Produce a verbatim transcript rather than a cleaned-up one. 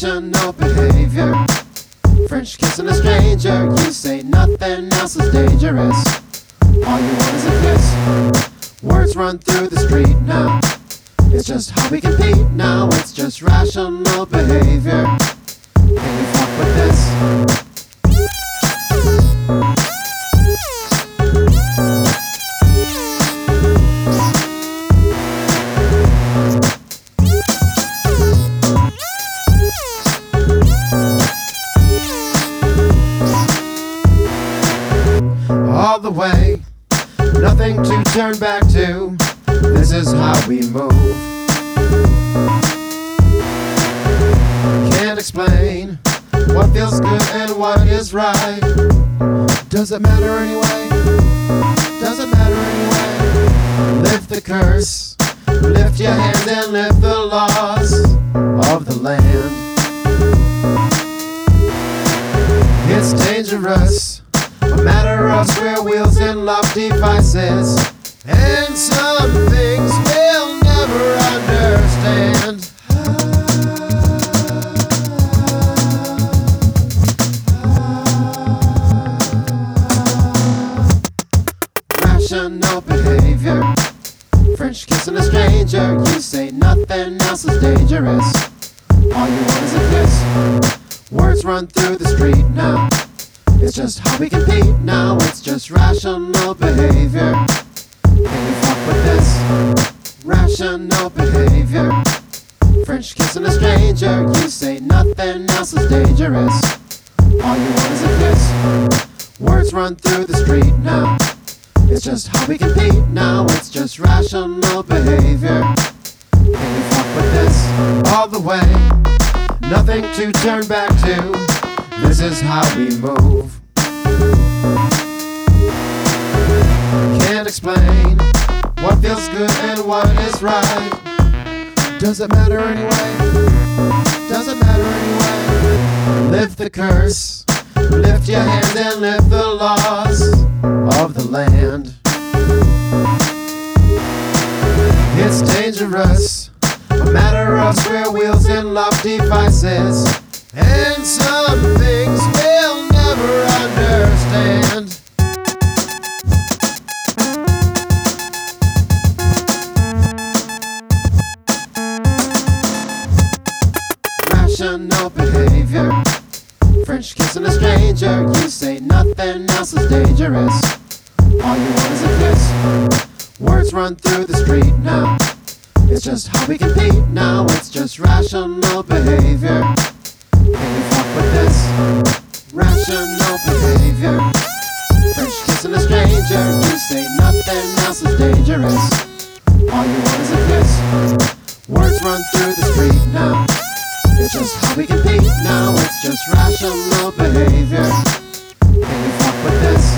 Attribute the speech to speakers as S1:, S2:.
S1: Rational behavior. French kissing a stranger. You say nothing else is dangerous. All you want is a kiss. Words run through the street now. It's just how we compete now. It's just rational behavior. Can you fuck with this? All the way, nothing to turn back to. This is how we move. Can't explain what feels good and what is right. Does it matter anyway? Does it matter anyway? Lift the curse, lift your hands and lift the laws of the land. It's dangerous. A matter of square wheels and love devices, and some things we'll never understand. Rational behavior. French kissing a stranger. You say nothing else is dangerous. All you want is a kiss. Words run through the street now. It's just how we compete now. It's just rational behavior. Can you fuck with this? Rational behavior. French kissing a stranger. You say nothing else is dangerous. All you want is a kiss. Words run through the street now. It's just how we compete now. It's just rational behavior. Can you fuck with this? All the way, nothing to turn back to. This is how we move. Can't explain what feels good and what is right. Does it matter anyway? Does it matter anyway? Lift the curse, lift your hands and lift the laws of the land. It's dangerous. A matter of square wheels and love devices, and some things we'll never understand. Rational behavior. French kissing a stranger. You say nothing else is dangerous. All you want is a kiss. Words run through the street now. It's just how we compete now. It's just rational behavior. Can you fuck with this? Rational behavior. French kissing a stranger. You say nothing else is dangerous. All you want is a kiss. Words run through the street now. It's just how we compete now. It's just rational behavior. Can you fuck with this?